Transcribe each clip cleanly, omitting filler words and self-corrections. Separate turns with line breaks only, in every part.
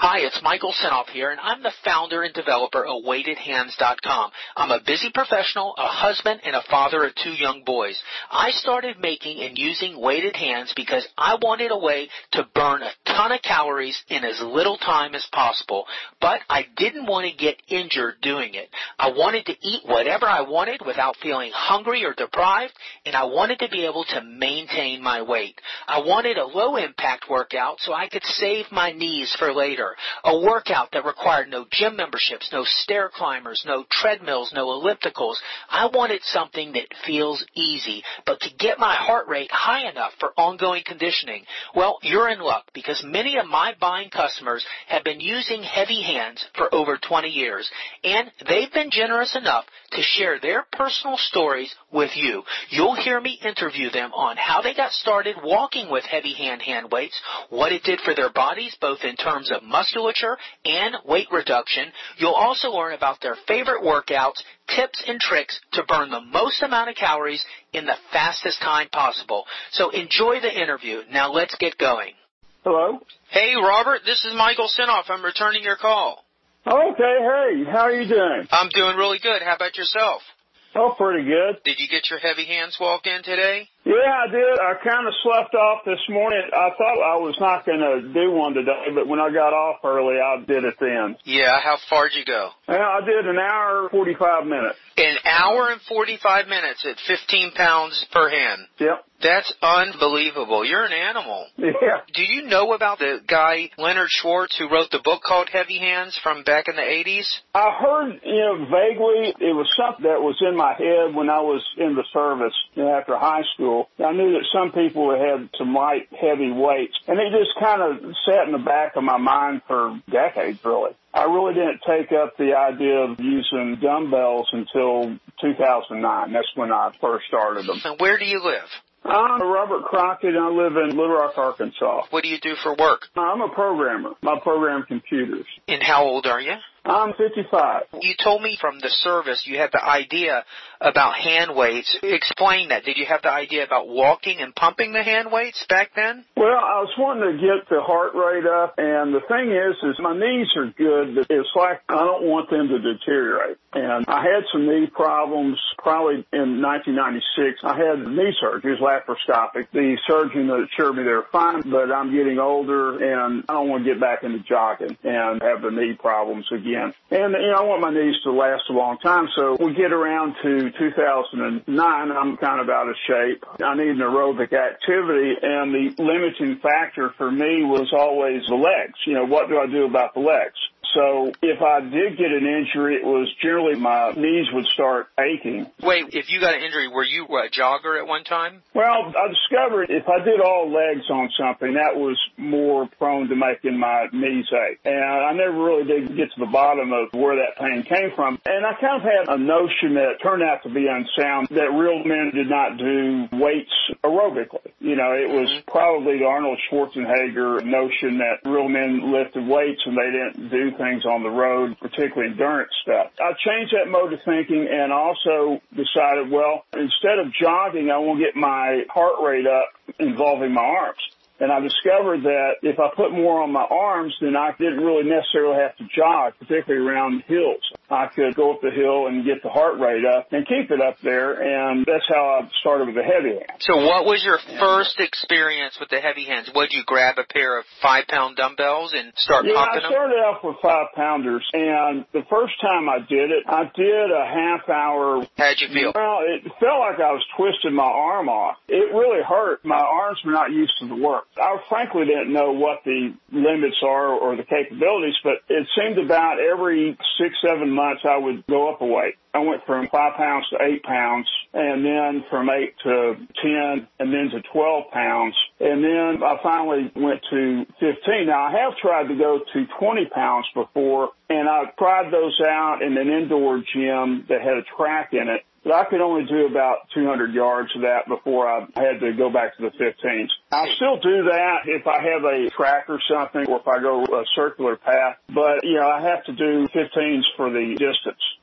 Hi, it's Michael Senoff here, and I'm the founder and developer of WeightedHands.com. I'm a busy professional, a husband, and a father of 2 young boys. I started making and using Weighted Hands because I wanted a way to burn a ton of calories in as little time as possible, but I didn't want to get injured doing it. I wanted to eat whatever I wanted without feeling hungry or deprived, and I wanted to be able to maintain my weight. I wanted a low-impact workout so I could save my knees for later. A workout that required no gym memberships, no stair climbers, no treadmills, no ellipticals. I wanted something that feels easy, but to get my heart rate high enough for ongoing conditioning. Well, you're in luck because many of my buying customers have been using Heavy Hands for over 20 years, and they've been generous enough to share their personal stories with you. You'll hear me interview them on how they got started walking with Heavy hand weights, what it did for their bodies, both in terms of musculature and weight reduction. You'll also learn about their favorite workouts, tips and tricks to burn the most amount of calories in the fastest time possible. So enjoy the interview. Now let's get going.
Hello?
Hey, Robert, this is Michael Senoff. I'm returning your call.
Okay, hey, how are you doing?
I'm doing really good. How about yourself?
Oh, pretty good.
Did you get your Heavy Hands walk in today?
Yeah, I did. I kind of slept off this morning. I thought I was not going to do one today, but when I got off early, I did it then.
Yeah, how far did you go?
Well, I did an hour, 45 minutes.
An hour and 45 minutes at 15 pounds per hand.
Yep.
That's unbelievable. You're an animal.
Yeah.
Do you know about the guy, Leonard Schwartz, who wrote the book called Heavy Hands from back in the 80s?
I heard, vaguely, it was something that was in my head when I was in the service after high school. I knew that some people had some light, heavy weights, and it just kind of sat in the back of my mind for decades, really. I really didn't take up the idea of using dumbbells until 2009. That's when I first started them.
And where do you live?
I'm Robert Crockett, and I live in Little Rock, Arkansas.
What do you do for work?
I'm a programmer. I program computers.
And how old are you?
I'm 55.
You told me from the service you had the idea about hand weights. Explain that. Did you have the idea about walking and pumping the hand weights back then?
Well, I was wanting to get the heart rate up, and the thing is my knees are good, but it's like I don't want them to deteriorate. And I had some knee problems probably in 1996. I had knee surgery. It was laparoscopic. The surgeon assured me they were fine, but I'm getting older, and I don't want to get back into jogging and have the knee problems again. And, I want my knees to last a long time, so we get around to 2009, I'm kind of out of shape. I need an aerobic activity, and the limiting factor for me was always the legs. What do I do about the legs? So if I did get an injury, it was generally my knees would start aching.
Wait, if you got an injury, were you a jogger at one time?
Well, I discovered if I did all legs on something, that was more prone to making my knees ache. And I never really did get to the bottom of where that pain came from. And I kind of had a notion that turned out to be unsound, that real men did not do weights aerobically. It was probably the Arnold Schwarzenegger notion that real men lifted weights and they didn't do things on the road, particularly endurance stuff. I changed that mode of thinking and also decided, well, instead of jogging, I want to get my heart rate up involving my arms. And I discovered that if I put more on my arms, then I didn't really necessarily have to jog, particularly around hills. I could go up the hill and get the heart rate up and keep it up there, and that's how I started with the Heavy Hands.
So what was your first experience with the Heavy Hands? Would you grab a pair of 5-pound dumbbells and start pumping them?
Yeah, I started off with 5-pounders, and the first time I did it, I did a half hour.
How'd you feel?
Well, it felt like I was twisting my arm off. It really hurt. My arms were not used to the work. I frankly didn't know what the limits are or the capabilities, but it seemed about every 6-7 months I would go up a weight. I went from 5 pounds to 8 pounds, and then from 8 to 10, and then to 12 pounds. And then I finally went to 15. Now, I have tried to go to 20 pounds before, and I tried those out in an indoor gym that had a track in it. But I could only do about 200 yards of that before I had to go back to the 15s. I'll still do that if I have a track or something, or if I go a circular path. But, I have to do 15s for the distance.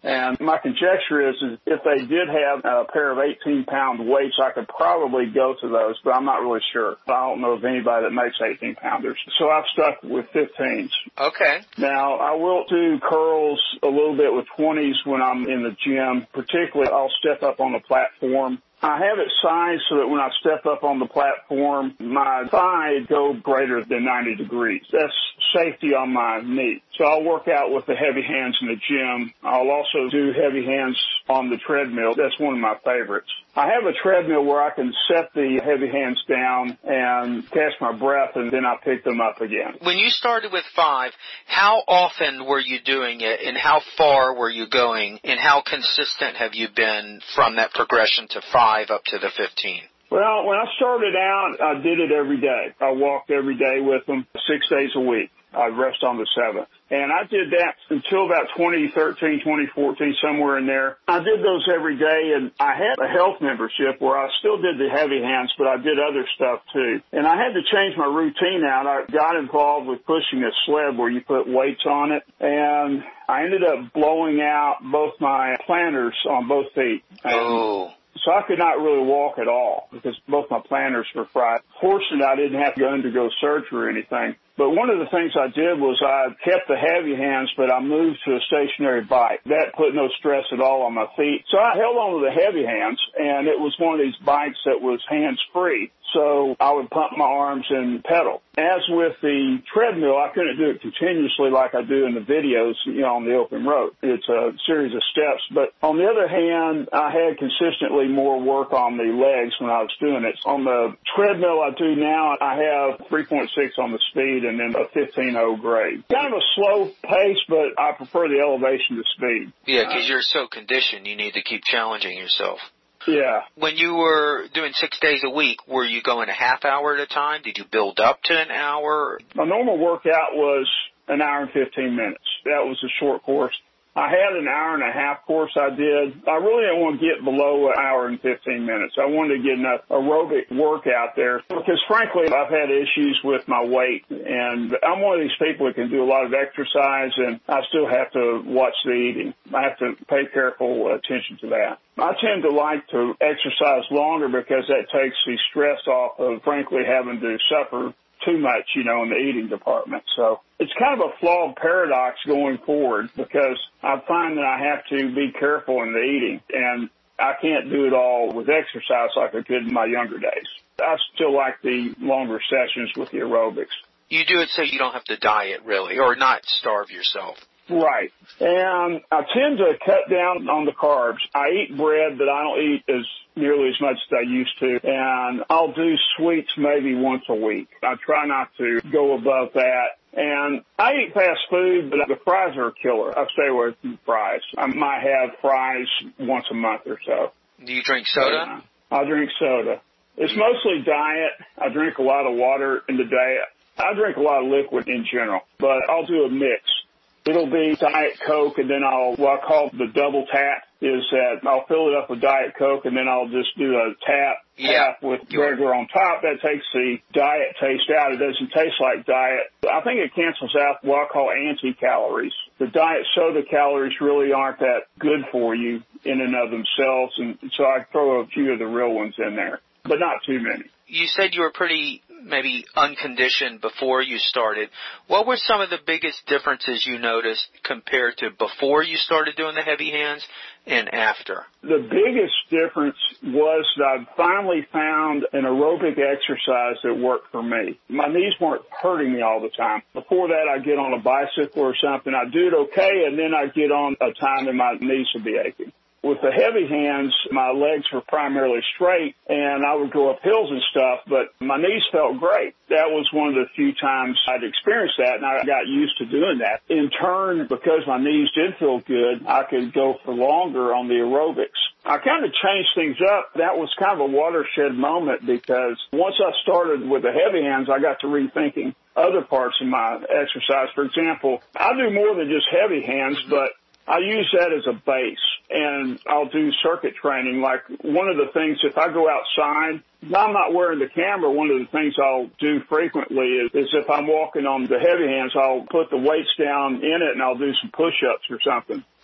And my conjecture is if they did have a pair of 18-pound weights, I could probably go to those, but I'm not really sure. I don't know of anybody that makes 18-pounders. So I've stuck with 15s.
Okay.
Now, I will do curls a little bit with 20s when I'm in the gym. Particularly, I'll step up on the platform. I have it sized so that when I step up on the platform, my thigh go greater than 90 degrees. That's safety on my knee. So I'll work out with the heavy hands in the gym. I'll also do heavy hands on the treadmill. That's one of my favorites. I have a treadmill where I can set the heavy hands down and catch my breath, and then I pick them up again.
When you started with 5, how often were you doing it, and how far were you going, and how consistent have you been from that progression to 5 up to the 15?
Well, when I started out, I did it every day. I walked every day with them 6 days a week. I'd rest on the 7th. And I did that until about 2013, 2014, somewhere in there. I did those every day, and I had a health membership where I still did the heavy hands, but I did other stuff too. And I had to change my routine out. I got involved with pushing a sled where you put weights on it, and I ended up blowing out both my planters on both feet.
Oh.
So I could not really walk at all because both my planters were fried. Fortunately, I didn't have to undergo surgery or anything. But one of the things I did was I kept the heavy hands, but I moved to a stationary bike. That put no stress at all on my feet. So I held on to the heavy hands, and it was one of these bikes that was hands-free. So I would pump my arms and pedal. As with the treadmill, I couldn't do it continuously like I do in the videos, on the open road. It's a series of steps. But on the other hand, I had consistently more work on the legs when I was doing it. On the treadmill I do now, I have 3.6 on the speed and then a 15.0 grade. Kind of a slow pace, but I prefer the elevation to speed.
Yeah, because you're so conditioned, you need to keep challenging yourself.
Yeah.
When you were doing 6 days a week, were you going a half hour at a time? Did you build up to an hour?
My normal workout was an hour and 15 minutes. That was a short course. I had an hour and a half course I did. I really didn't want to get below an hour and 15 minutes. I wanted to get enough aerobic work out there because, frankly, I've had issues with my weight. And I'm one of these people that can do a lot of exercise, and I still have to watch the eating. I have to pay careful attention to that. I tend to like to exercise longer because that takes the stress off of, frankly, having to suffer too much, in the eating department. So it's kind of a flawed paradox going forward because I find that I have to be careful in the eating, and I can't do it all with exercise like I could in my younger days. I still like the longer sessions with the aerobics.
You do it so you don't have to diet, really, or not starve yourself.
Right. And I tend to cut down on the carbs. I eat bread, but I don't eat as nearly as much as I used to. And I'll do sweets maybe once a week. I try not to go above that. And I eat fast food, but the fries are a killer. I stay away from fries. I might have fries once a month or so.
Do you drink soda?
I drink soda. It's mostly diet. I drink a lot of water in the day. I drink a lot of liquid in general, but I'll do a mix. It'll be Diet Coke, and then what I call the double tap is that I'll fill it up with Diet Coke, and then I'll just do a tap with regular on top. That takes the diet taste out. It doesn't taste like diet. I think it cancels out what I call anti-calories. The diet soda calories really aren't that good for you in and of themselves, and so I throw a few of the real ones in there, but not too many.
You said you were pretty maybe unconditioned before you started. What were some of the biggest differences you noticed compared to before you started doing the heavy hands and after?
The biggest difference was that I finally found an aerobic exercise that worked for me. My knees weren't hurting me all the time. Before that, I'd get on a bicycle or something. I'd do it okay, and then I'd get on a time and my knees would be aching. With the heavy hands, my legs were primarily straight, and I would go up hills and stuff, but my knees felt great. That was one of the few times I'd experienced that, and I got used to doing that. In turn, because my knees did feel good, I could go for longer on the aerobics. I kind of changed things up. That was kind of a watershed moment because once I started with the heavy hands, I got to rethinking other parts of my exercise. For example, I do more than just heavy hands, but I use that as a base, and I'll do circuit training. Like one of the things, if I go outside, if I'm not wearing the camera, one of the things I'll do frequently is if I'm walking on the heavy hands, I'll put the weights down in it and I'll do some push-ups or something.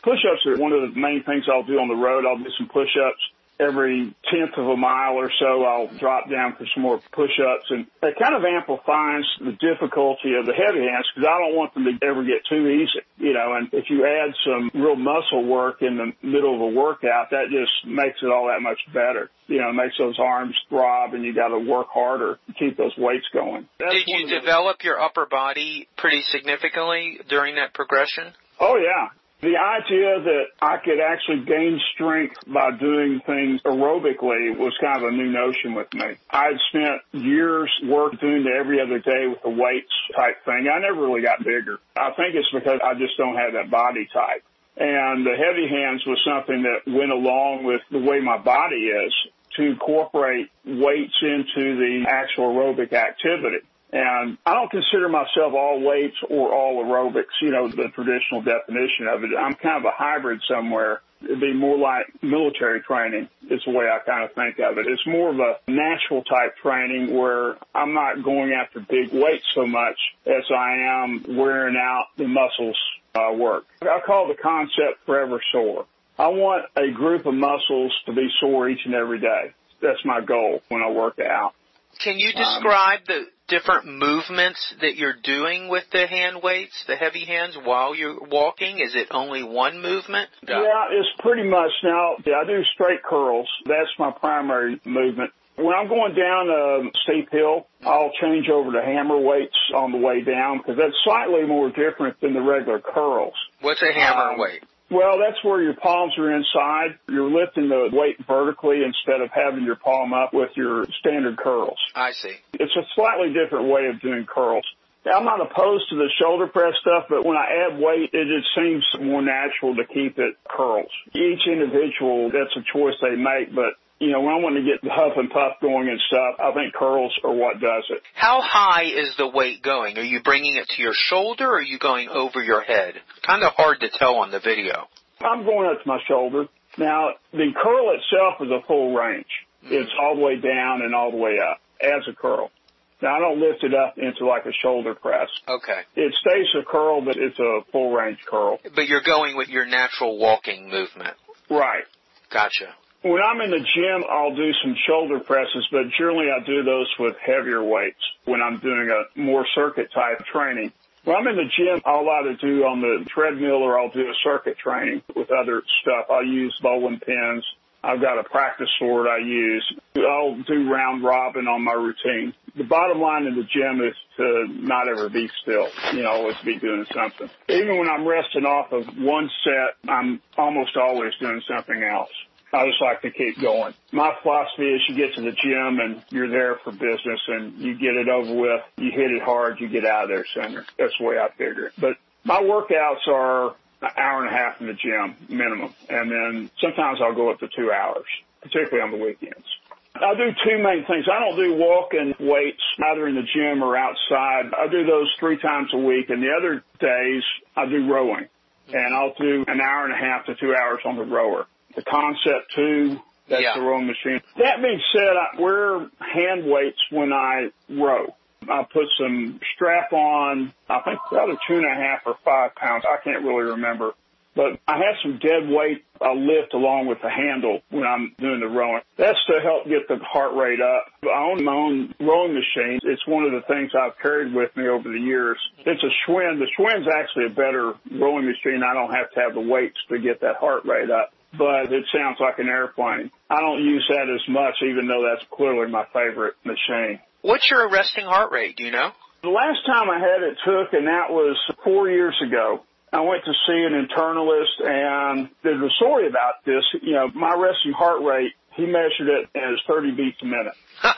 Push-ups are one of the main things I'll do on the road. I'll do some push-ups. Every 1/10 of a mile or so, I'll drop down for some more push-ups. And that kind of amplifies the difficulty of the heavy hands because I don't want them to ever get too easy, you know. And if you add some real muscle work in the middle of a workout, that just makes it all that much better. You know, it makes those arms throb, and you got to work harder to keep those weights going.
Did you develop your upper body pretty significantly during that progression?
Oh, yeah. The idea that I could actually gain strength by doing things aerobically was kind of a new notion with me. I'd spent years work doing the every other day with the weights type thing. I never really got bigger. I think it's because I just don't have that body type. And the heavy hands was something that went along with the way my body is to incorporate weights into the actual aerobic activity. And I don't consider myself all weights or all aerobics, you know, the traditional definition of it. I'm kind of a hybrid somewhere. It'd be more like military training is the way I kind of think of it. It's more of a natural type training where I'm not going after big weights so much as I am wearing out the muscles work. I call the concept forever sore. I want a group of muscles to be sore each and every day. That's my goal when I work out.
Can you describe the different movements that you're doing with the hand weights, the heavy hands, while you're walking? Is it only one movement?
Yeah, it's pretty much. Now, I do straight curls. That's my primary movement. When I'm going down a steep hill, I'll change over to hammer weights on the way down because that's slightly more different than the regular curls.
What's a hammer weight?
Well, that's where your palms are inside. You're lifting the weight vertically instead of having your palm up with your standard curls.
I see.
It's a slightly different way of doing curls. Now, I'm not opposed to the shoulder press stuff, but when I add weight, it just seems more natural to keep it curls. Each individual, that's a choice they make, but you know, when I want to get the huff and puff going and stuff, I think curls are what does it.
How high is the weight going? Are you bringing it to your shoulder or are you going over your head? Kind of hard to tell on the video.
I'm going up to my shoulder. Now, the curl itself is a full range. It's all the way down and all the way up as a curl. Now, I don't lift it up into like a shoulder press.
Okay.
It stays a curl, but it's a full range curl.
But you're going with your natural walking movement.
Right.
Gotcha.
When I'm in the gym, I'll do some shoulder presses, but generally I do those with heavier weights when I'm doing a more circuit type training. When I'm in the gym, I'll either do on the treadmill or I'll do a circuit training with other stuff. I'll use bowling pins. I've got a practice sword I use. I'll do round robin on my routine. The bottom line in the gym is to not ever be still, you know, always be doing something. Even when I'm resting off of one set, I'm almost always doing something else. I just like to keep going. My philosophy is you get to the gym and you're there for business and you get it over with. You hit it hard, you get out of there sooner. That's the way I figure it. But my workouts are an hour and a half in the gym minimum. And then sometimes I'll go up to 2 hours, particularly on the weekends. I do two main things. I don't do walking weights either in the gym or outside. I do those 3 times a week. And the other days I do rowing. And I'll do an hour and a half to 2 hours on the rower. The Concept 2, that's the rowing machine. That being said, I wear hand weights when I row. I put some strap on, I think about 2.5 or 5 pounds. I can't really remember. But I have some dead weight I lift along with the handle when I'm doing the rowing. That's to help get the heart rate up. I own my own rowing machine. It's one of the things I've carried with me over the years. It's a Schwinn. The Schwinn's actually a better rowing machine. I don't have to have the weights to get that heart rate up. But it sounds like an airplane. I don't use that as much, even though that's clearly my favorite machine.
What's your resting heart rate? Do you know?
The last time I had it took, and that was 4 years ago, I went to see an internalist, and there's a story about this. You know, my resting heart rate, he measured it as 30 beats a minute.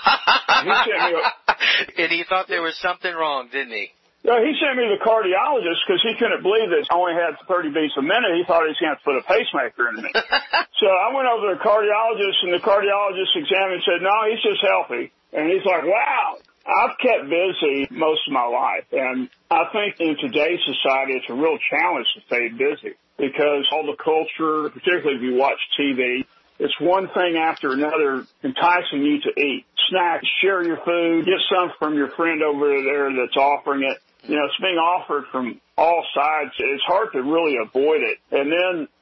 And he thought there was something wrong, didn't he?
No, he sent me to the cardiologist because he couldn't believe that I only had 30 beats a minute. He thought he was going to have to put a pacemaker in me. So I went over to the cardiologist, and the cardiologist examined and said, no, he's just healthy. And he's like, wow, I've kept busy most of my life. And I think in today's society, it's a real challenge to stay busy because all the culture, particularly if you watch TV, it's one thing after another enticing you to eat. Snack, share your food, get some from your friend over there that's offering it. You know, it's being offered from all sides. It's hard to really avoid it. And then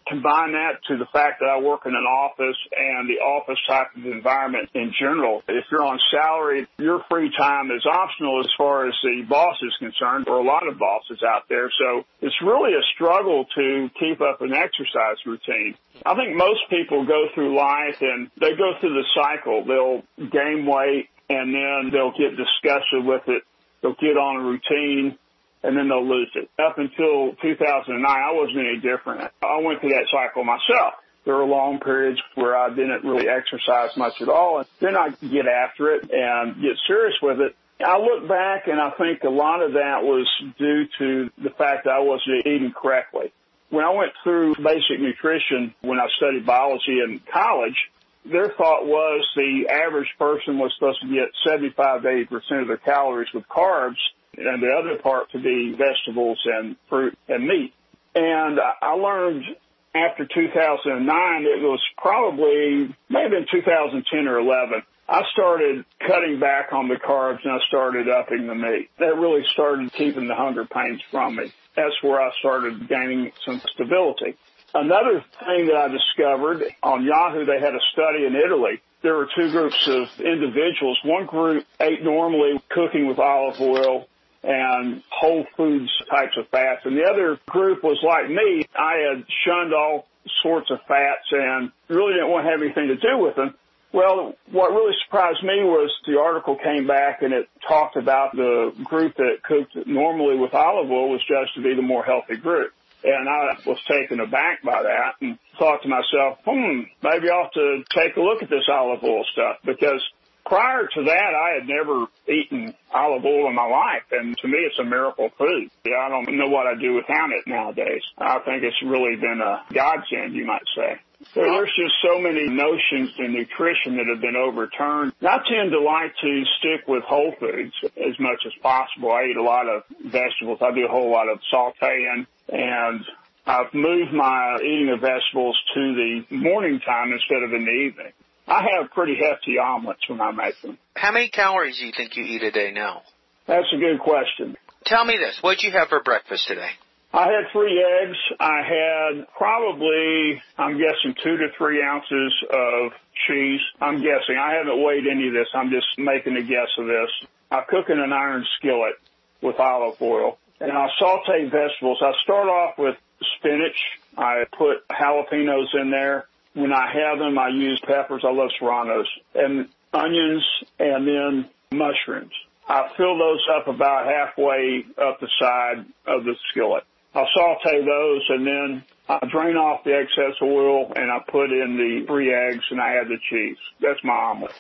combine that to the fact that I work in an office and the office type of environment in general. If you're on salary, your free time is optional as far as the boss is concerned, or a lot of bosses out there. So it's really a struggle to keep up an exercise routine. I think most people go through life and they go through the cycle. They'll gain weight and then they'll get disgusted with it. They'll get on a routine and then they'll lose it. Up until 2009, I wasn't any different. I went through that cycle myself. There were long periods where I didn't really exercise much at all, and then I get after it and get serious with it. I look back, and I think a lot of that was due to the fact that I wasn't eating correctly. When I went through basic nutrition when I studied biology in college, their thought was the average person was supposed to get 75 to 80% of their calories with carbs, and the other part to be vegetables and fruit and meat. And I learned after 2009, it was probably maybe in 2010 or 11, I started cutting back on the carbs and I started upping the meat. That really started keeping the hunger pains from me. That's where I started gaining some stability. Another thing that I discovered on Yahoo, they had a study in Italy. There were two groups of individuals. One group ate normally, cooking with olive oil and whole foods types of fats. And the other group was like me. I had shunned all sorts of fats and really didn't want to have anything to do with them. Well, what really surprised me was the article came back and it talked about the group that cooked normally with olive oil was judged to be the more healthy group. And I was taken aback by that and thought to myself, maybe I ought to take a look at this olive oil stuff, because prior to that, I had never eaten olive oil in my life, and to me, it's a miracle food. I don't know what I'd do without it nowadays. I think it's really been a godsend, you might say. So there's just so many notions in nutrition that have been overturned. I tend to like to stick with whole foods as much as possible. I eat a lot of vegetables. I do a whole lot of sauteing, and I've moved my eating of vegetables to the morning time instead of in the evening. I have pretty hefty omelets when I make them.
How many calories do you think you eat a day now?
That's a good question.
Tell me this. What did you have for breakfast today?
I had 3 eggs. I had probably, I'm guessing, 2 to 3 ounces of cheese. I'm guessing. I haven't weighed any of this. I'm just making a guess of this. I cook in an iron skillet with olive oil, and I saute vegetables. I start off with spinach. I put jalapenos in there. When I have them, I use peppers. I love serranos, and onions, and then mushrooms. I fill those up about halfway up the side of the skillet. I'll saute those, and then I drain off the excess oil, and I put in the 3 eggs, and I add the cheese. That's my omelet.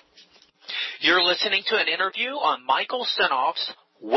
You're listening to an interview on Michael Senoff's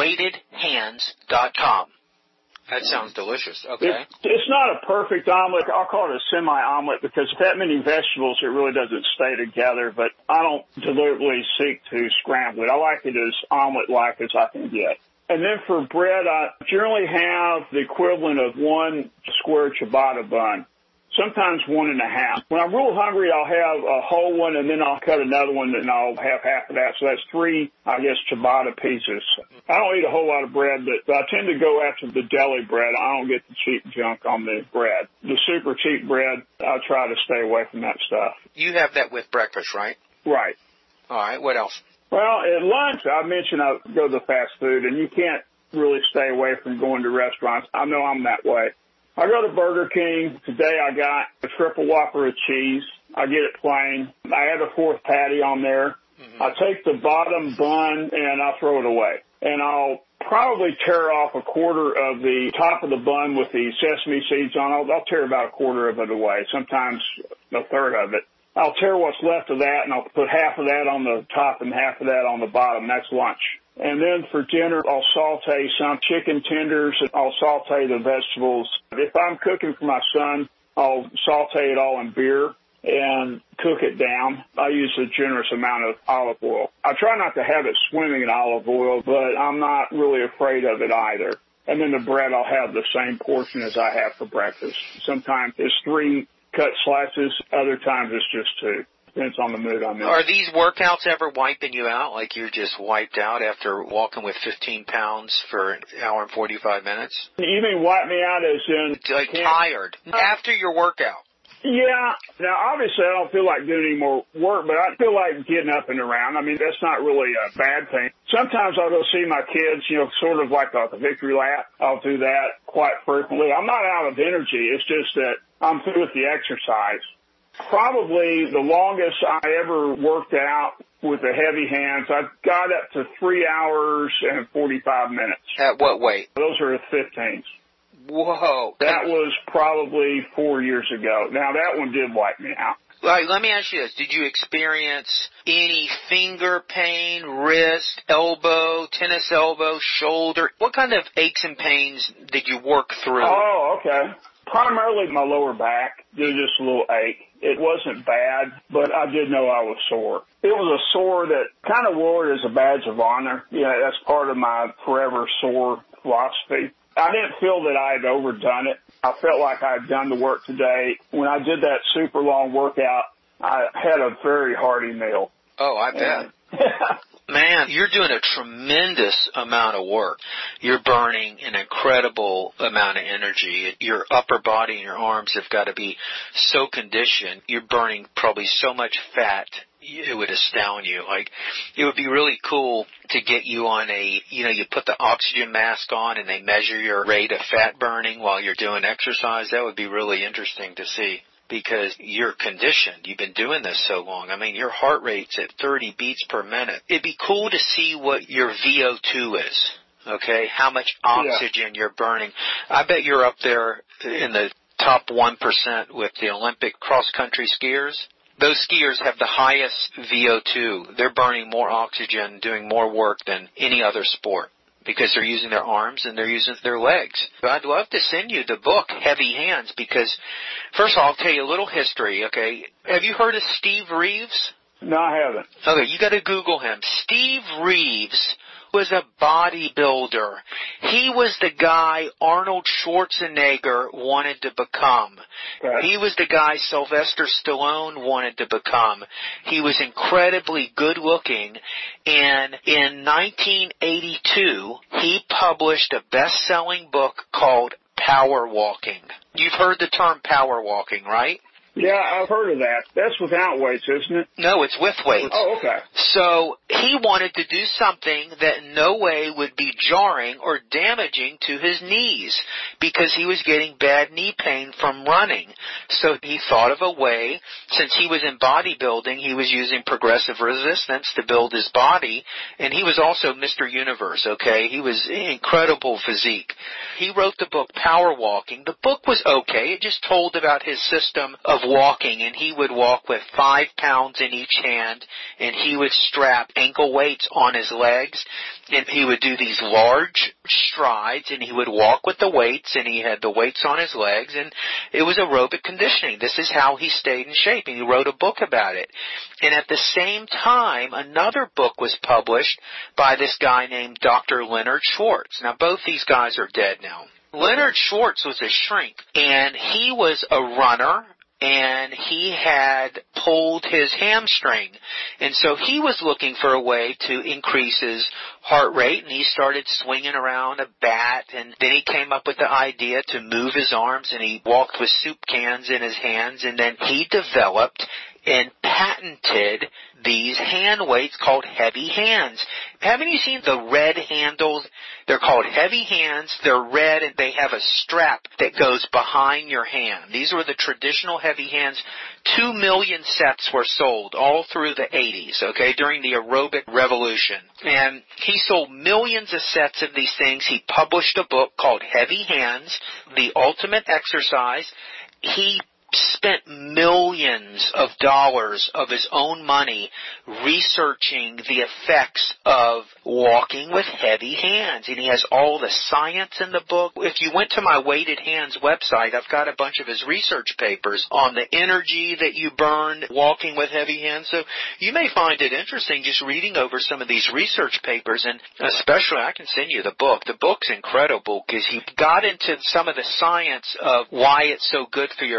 WeightedHands.com. That sounds delicious. Okay.
It's not a perfect omelet. I'll call it a semi-omelet because with that many vegetables, it really doesn't stay together. But I don't deliberately seek to scramble it. I like it as omelet-like as I can get. And then for bread, I generally have the equivalent of 1 square ciabatta bun, sometimes 1.5. When I'm real hungry, I'll have a whole one, and then I'll cut another one, and I'll have half of that. So that's 3, I guess, ciabatta pieces. I don't eat a whole lot of bread, but I tend to go after the deli bread. I don't get the cheap junk on the bread. The super cheap bread, I try to stay away from that stuff.
You have that with breakfast, right?
Right.
All right. What else?
Well, at lunch, I mentioned I go to fast food, and you can't really stay away from going to restaurants. I know I'm that way. I go to Burger King. Today I got a triple Whopper of cheese. I get it plain. I add a 4th patty on there. Mm-hmm. I take the bottom bun and I throw it away. And I'll probably tear off a quarter of the top of the bun with the sesame seeds on. I'll tear about a quarter of it away, sometimes a third of it. I'll tear what's left of that, and I'll put half of that on the top and half of that on the bottom. That's lunch. And then for dinner, I'll saute some chicken tenders. I'll saute the vegetables. If I'm cooking for my son, I'll saute it all in beer and cook it down. I use a generous amount of olive oil. I try not to have it swimming in olive oil, but I'm not really afraid of it either. And then the bread, I'll have the same portion as I have for breakfast. Sometimes it's 3 cut slices. Other times it's just 2. Depends on the mood I'm in.
Are these workouts ever wiping you out? Like you're just wiped out after walking with 15 pounds for an hour and 45 minutes?
You mean wipe me out as in...
Like tired after your workout?
Yeah. Now, obviously, I don't feel like doing any more work, but I feel like getting up and around. I mean, that's not really a bad thing. Sometimes I'll go see my kids, sort of like a victory lap. I'll do that quite frequently. I'm not out of energy. It's just that I'm through with the exercise. Probably the longest I ever worked out with the heavy hands, I've got up to 3 hours and 45 minutes.
At what weight?
Those are 15s.
Whoa.
That was probably 4 years ago. Now, that one did wipe me out.
All right, let me ask you this. Did you experience any finger pain, wrist, elbow, tennis elbow, shoulder? What kind of aches and pains did you work through?
Oh, okay. Primarily my lower back. There was just a little ache. It wasn't bad, but I did know I was sore. It was a sore that kind of wore it as a badge of honor. Yeah, that's part of my forever sore philosophy. I didn't feel that I had overdone it. I felt like I had done the work today. When I did that super long workout, I had a very hearty meal.
Oh, I bet. Man, you're doing a tremendous amount of work. You're burning an incredible amount of energy. Your upper body and your arms have got to be so conditioned. You're burning probably so much fat, it would astound you. Like, it would be really cool to get you on you put the oxygen mask on and they measure your rate of fat burning while you're doing exercise. That would be really interesting to see. Because you're conditioned. You've been doing this so long. I mean, your heart rate's at 30 beats per minute. It'd be cool to see what your VO2 is, okay? How much oxygen you're burning. I bet you're up there in the top 1% with the Olympic cross-country skiers. Those skiers have the highest VO2. They're burning more oxygen, doing more work than any other sport. Because they're using their arms and they're using their legs. I'd love to send you the book, Heavy Hands, because, first of all, I'll tell you a little history, okay? Have you heard of Steve Reeves?
No, I haven't.
Okay, you got to Google him. Steve Reeves was a bodybuilder. He was the guy Arnold Schwarzenegger wanted to become.
Okay.
He was the guy Sylvester Stallone wanted to become. He was incredibly good looking, and in 1982, he published a best-selling book called Power Walking. You've heard the term power walking, right?
Yeah, I've heard of that. That's without weights, isn't it?
No, it's with weights.
Oh, okay.
So he wanted to do something that in no way would be jarring or damaging to his knees because he was getting bad knee pain from running. So he thought of a way, since he was in bodybuilding, he was using progressive resistance to build his body, and he was also Mr. Universe, okay? He was incredible physique. He wrote the book Power Walking. The book was okay. It just told about his system of walking, and he would walk with 5 pounds in each hand, and he would strap ankle weights on his legs, and he would do these large strides, and he would walk with the weights, and he had the weights on his legs, and it was aerobic conditioning. This is how he stayed in shape, and he wrote a book about it. And at the same time, another book was published by this guy named Dr. Leonard Schwartz. Now, both these guys are dead now. Leonard Schwartz was a shrink, and he was a runner, and he had pulled his hamstring. And so he was looking for a way to increase his heart rate, and he started swinging around a bat, and then he came up with the idea to move his arms, and he walked with soup cans in his hands, and then he developed and patented these hand weights called Heavy Hands. Haven't you seen the red handles? They're called Heavy Hands. They're red, and they have a strap that goes behind your hand. These were the traditional Heavy Hands. 2 million sets were sold all through the 80s, okay, during the aerobic revolution. And he sold millions of sets of these things. He published a book called Heavy Hands, The Ultimate Exercise. He spent millions of dollars of his own money researching the effects of walking with heavy hands. And he has all the science in the book. If you went to my Weighted Hands website, I've got a bunch of his research papers on the energy that you burn walking with heavy hands. So you may find it interesting just reading over some of these research papers, and especially I can send you the book. The book's incredible because he got into some of the science of why it's so good for your heart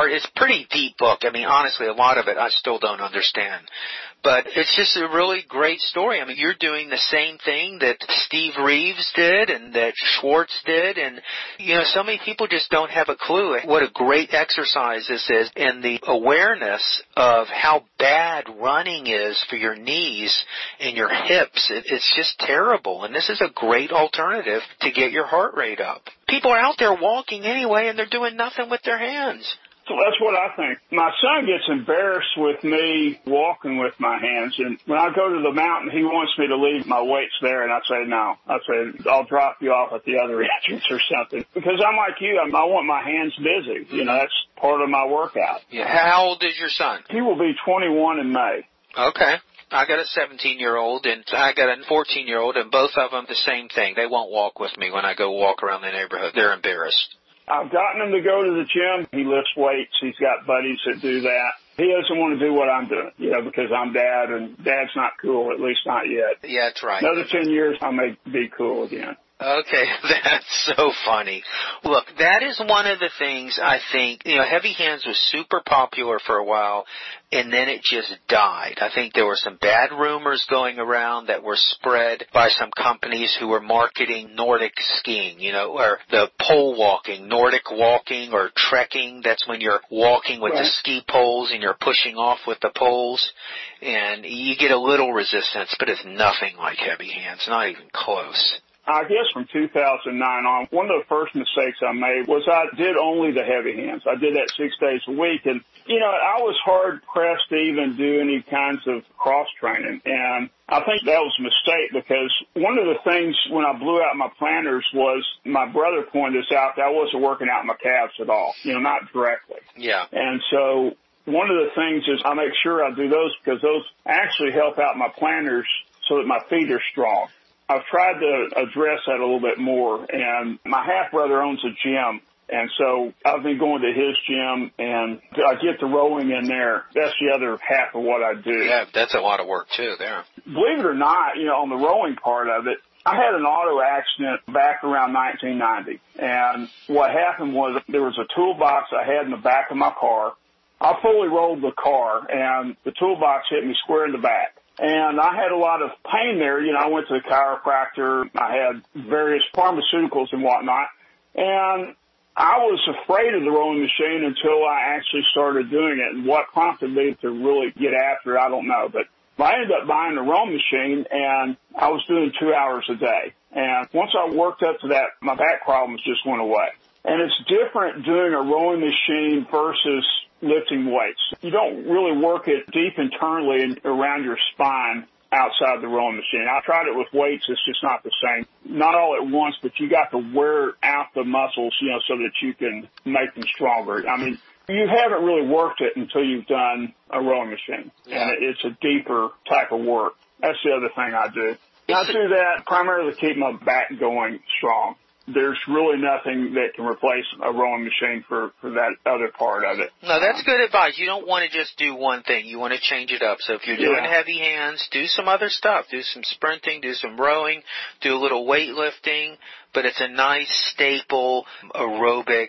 hard. It's a pretty deep book. I mean, honestly, a lot of it I still don't understand. But it's just a really great story. I mean, you're doing the same thing that Steve Reeves did and that Schwartz did. And, so many people just don't have a clue what a great exercise this is, and the awareness of how bad running is for your knees and your hips. It's just terrible. And this is a great alternative to get your heart rate up. People are out there walking anyway, and they're doing nothing with their hands.
So that's what I think. My son gets embarrassed with me walking with my hands, and when I go to the mountain, he wants me to leave my weights there, and I say no. I say, I'll drop you off at the other entrance or something. Because I'm like you, I want my hands busy. That's part of my workout.
Yeah. How old is your son?
He will be 21 in May.
Okay. I got a 17-year-old and I got a 14-year-old, and both of them the same thing. They won't walk with me when I go walk around the neighborhood. They're embarrassed.
I've gotten him to go to the gym. He lifts weights. He's got buddies that do that. He doesn't want to do what I'm doing, because I'm dad, and dad's not cool, at least not yet.
Yeah, that's right.
Another 10 years, I may be cool again.
Okay, that's so funny. Look, that is one of the things I think, Heavy Hands was super popular for a while, and then it just died. I think there were some bad rumors going around that were spread by some companies who were marketing Nordic skiing, or the pole walking, Nordic walking or trekking. That's when you're walking with the ski poles and you're pushing off with the poles, and you get a little resistance, but it's nothing like Heavy Hands, not even close.
I guess from 2009 on, one of the first mistakes I made was I did only the Heavy Hands. I did that 6 days a week, and, I was hard-pressed to even do any kinds of cross-training. And I think that was a mistake, because one of the things when I blew out my planters was my brother pointed this out, that I wasn't working out my calves at all, not directly.
Yeah.
And so one of the things is I make sure I do those, because those actually help out my planters so that my feet are strong. I've tried to address that a little bit more, and my half-brother owns a gym, and so I've been going to his gym, and I get the rowing in there. That's the other half of what I do.
Yeah, that's a lot of work, too, there.
Believe it or not, on the rowing part of it, I had an auto accident back around 1990, and what happened was there was a toolbox I had in the back of my car. I fully rolled the car, and the toolbox hit me square in the back. And I had a lot of pain there. I went to the chiropractor. I had various pharmaceuticals and whatnot. And I was afraid of the rowing machine until I actually started doing it. And what prompted me to really get after it, I don't know. But I ended up buying the rowing machine, and I was doing 2 hours a day. And once I worked up to that, my back problems just went away. And it's different doing a rowing machine versus lifting weights. You don't really work it deep internally and around your spine outside the rowing machine. I tried it with weights. It's just not the same. Not all at once, but you got to wear out the muscles, so that you can make them stronger. I mean, you haven't really worked it until you've done a rowing machine. Yeah. And it's a deeper type of work. That's the other thing I do. I do that primarily to keep my back going strong. There's really nothing that can replace a rowing machine for that other part of it.
No, that's good advice. You don't want to just do one thing. You want to change it up. So if you're doing Heavy Hands, do some other stuff. Do some sprinting, do some rowing, do a little weightlifting. But it's a nice, staple, aerobic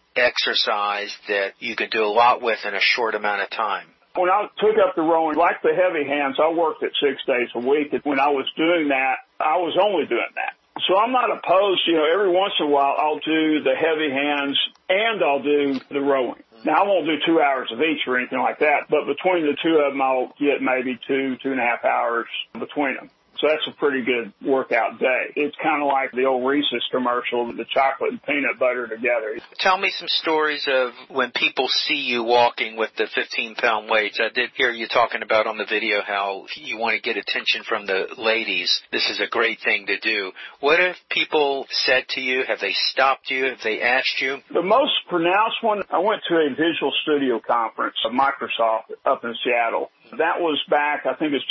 exercise that you can do a lot with in a short amount of time.
When I took up the rowing, like the Heavy Hands, I worked at 6 days a week. And when I was doing that, I was only doing that. So I'm not opposed, every once in a while I'll do the Heavy Hands and I'll do the rowing. Now I won't do 2 hours of each or anything like that, but between the two of them I'll get maybe 2.5 hours between them. So that's a pretty good workout day. It's kind of like the old Reese's commercial, the chocolate and peanut butter together.
Tell me some stories of when people see you walking with the 15-pound weights. I did hear you talking about on the video how you want to get attention from the ladies. This is a great thing to do. What have people said to you? Have they stopped you? Have they asked you?
The most pronounced one, I went to a Visual Studio conference of Microsoft up in Seattle. That was back, I think it's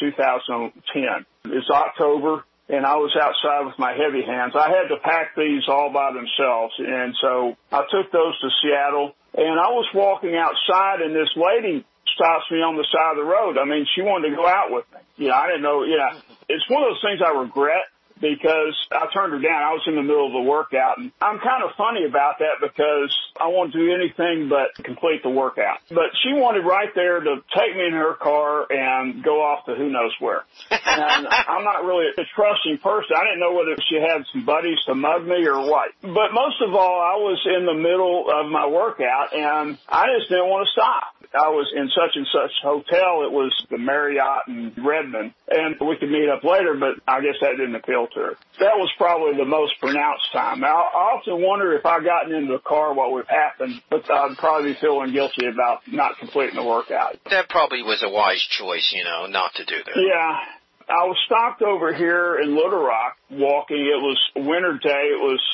2010. It's October, and I was outside with my Heavy Hands. I had to pack these all by themselves, and so I took those to Seattle, and I was walking outside, and this lady stops me on the side of the road. I mean, she wanted to go out with me. I didn't know, It's one of those things I regret because I turned her down. I was in the middle of the workout, and I'm kind of funny about that because I won't do anything but complete the workout. But she wanted right there to take me in her car and go off to who knows where. And I'm not really a trusting person. I didn't know whether she had some buddies to mug me or what. But most of all, I was in the middle of my workout, and I just didn't want to stop. I was in such and such hotel. It was the Marriott in Redmond, and we could meet up later, but I guess that didn't appeal to her. That was probably the most pronounced time. Now, I often wonder if I'd gotten into the car what would happen, but I'd probably be feeling guilty about not completing the workout.
That probably was a wise choice, not to do that.
Yeah. I was stopped over here in Little Rock walking. It was a winter day. It was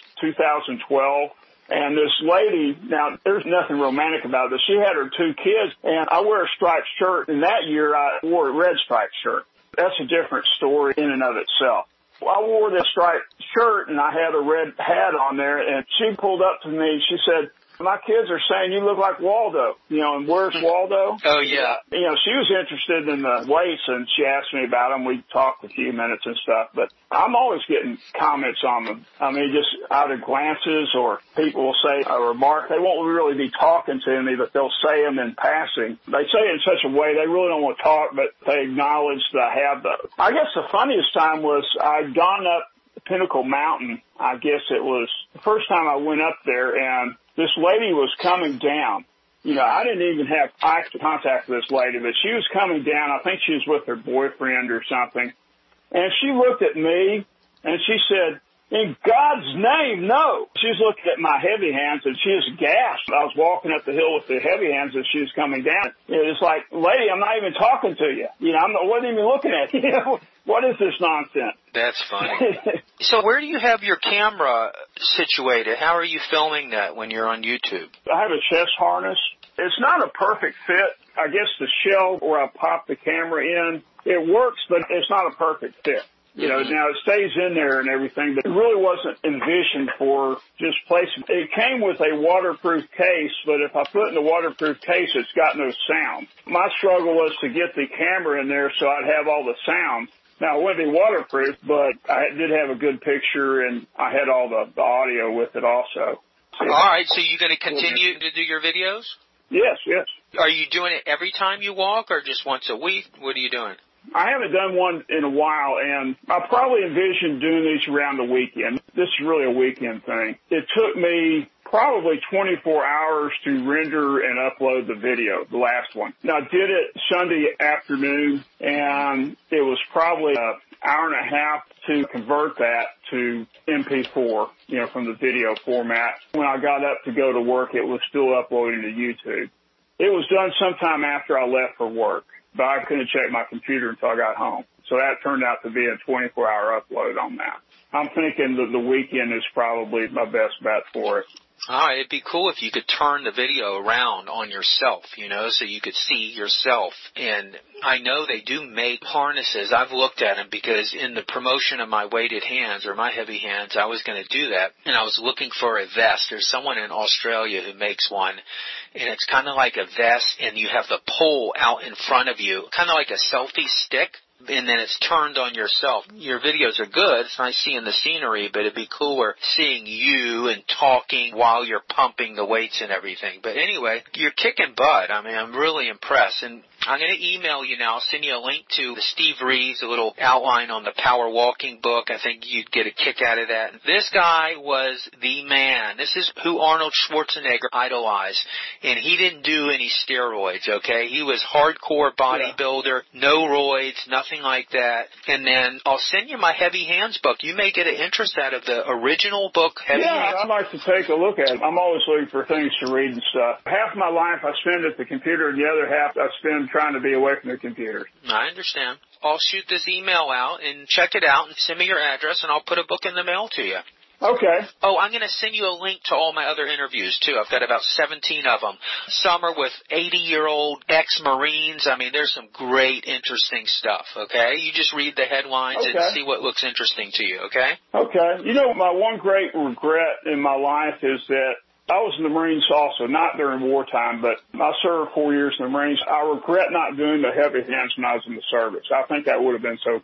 2012. And this lady, now there's nothing romantic about this. She had her 2 kids, and I wear a striped shirt, and that year I wore a red striped shirt. That's a different story in and of itself. Well, I wore this striped shirt, and I had a red hat on there, and she pulled up to me. She said, "My kids are saying you look like Waldo." And where's Waldo?
Oh, yeah.
She was interested in the weights, and she asked me about them. We talked a few minutes and stuff, but I'm always getting comments on them. I mean, just out of glances, or people will say a remark. They won't really be talking to me, but they'll say them in passing. They say it in such a way they really don't want to talk, but they acknowledge that I have those. I guess the funniest time was I'd gone up Pinnacle Mountain. I guess it was the first time I went up there, and this lady was coming down. I didn't even have eye contact with this lady, but she was coming down. I think she was with her boyfriend or something. And she looked at me, and she said, "In God's name, no." She was looking at my heavy hands, and she was gasped. I was walking up the hill with the heavy hands, and she was coming down. It's like, "Lady, I'm not even talking to you. I wasn't even looking at you. What is this nonsense?"
That's funny. So where do you have your camera situated? How are you filming that when you're on YouTube?
I have a chest harness. It's not a perfect fit. I guess the shell where I pop the camera in, it works, but it's not a perfect fit. Now it stays in there and everything, but it really wasn't envisioned for just placement. It came with a waterproof case, but if I put it in the waterproof case, it's got no sound. My struggle was to get the camera in there so I'd have all the sound. Now, it wouldn't be waterproof, but I did have a good picture, and I had all the audio with it also.
All right, so you're going to continue to do your videos?
Yes.
Are you doing it every time you walk, or just once a week? What are you doing?
I haven't done one in a while, and I probably envision doing these around the weekend. This is really a weekend thing. It took me probably 24 hours to render and upload the video, the last one. Now, I did it Sunday afternoon, and it was probably an hour and a half to convert that to MP4, from the video format. When I got up to go to work, it was still uploading to YouTube. It was done sometime after I left for work, but I couldn't check my computer until I got home. So that turned out to be a 24-hour upload on that. I'm thinking that the weekend is probably my best bet for it.
All right, it'd be cool if you could turn the video around on yourself, so you could see yourself. And I know they do make harnesses. I've looked at them because in the promotion of my weighted hands or my heavy hands, I was going to do that. And I was looking for a vest. There's someone in Australia who makes one, and it's kind of like a vest, and you have the pole out in front of you, kind of like a selfie stick. And then it's turned on yourself. Your videos are good. It's nice seeing the scenery, but it'd be cooler seeing you and talking while you're pumping the weights and everything. But anyway, you're kicking butt. I mean, I'm really impressed. And I'm going to email you now. I'll send you a link to the Steve Reeves, a little outline on the Power Walking book. I think you'd get a kick out of that. This guy was the man. This is who Arnold Schwarzenegger idolized. And he didn't do any steroids, okay? He was hardcore bodybuilder, no roids, nothing like that. And then I'll send you my Heavy Hands book. You may get an interest out of the original book, Heavy Hands.
I'd like to take a look at it. I'm always looking for things to read and stuff. Half my life I spend at the computer, and the other half I spend trying to be away from the computer.
I understand. I'll shoot this email out and check it out and send me your address, and I'll put a book in the mail to you.
Okay.
Oh, I'm going to send you a link to all my other interviews, too. I've got about 17 of them. Some are with 80-year-old ex-Marines. I mean, there's some great, interesting stuff, okay? You just read the headlines and see what looks interesting to you, okay?
Okay. My one great regret in my life is that I was in the Marines also, not during wartime, but I served 4 years in the Marines. I regret not doing the Heavy Hands when I was in the service. I think that would have been so cool.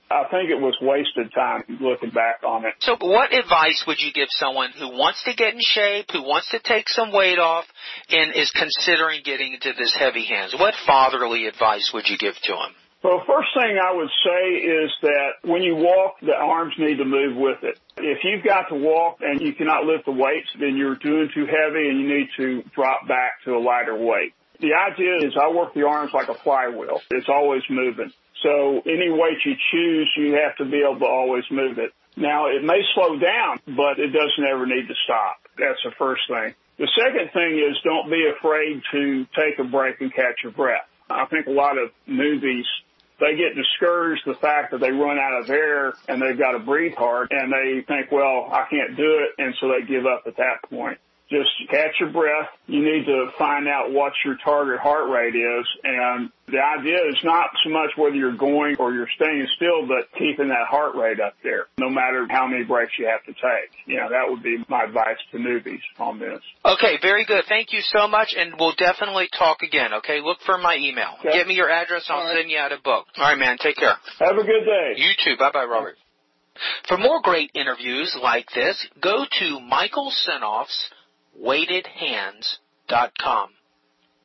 I think it was wasted time looking back on it.
So what advice would you give someone who wants to get in shape, who wants to take some weight off, and is considering getting into this heavy hands? What fatherly advice would you give to them?
Well, first thing I would say is that when you walk, the arms need to move with it. If you've got to walk and you cannot lift the weights, then you're doing too heavy and you need to drop back to a lighter weight. The idea is I work the arms like a flywheel. It's always moving. So any weight you choose, you have to be able to always move it. Now, it may slow down, but it doesn't ever need to stop. That's the first thing. The second thing is don't be afraid to take a break and catch your breath. I think a lot of newbies, they get discouraged the fact that they run out of air and they've got to breathe hard and they think, well, I can't do it, and so they give up at that point. Just catch your breath. You need to find out what your target heart rate is, and the idea is not so much whether you're going or you're staying still, but keeping that heart rate up there, no matter how many breaks you have to take. You know, that would be my advice to newbies on this.
Okay, very good. Thank you so much, and we'll definitely talk again, okay? Look for my email.
Okay.
Give me your address. I'll send you out a book. All right, man. Take care.
Have a good day.
You too. Bye-bye, Robert. For more great interviews like this, go to Michael Senoff's WeightedHands.com.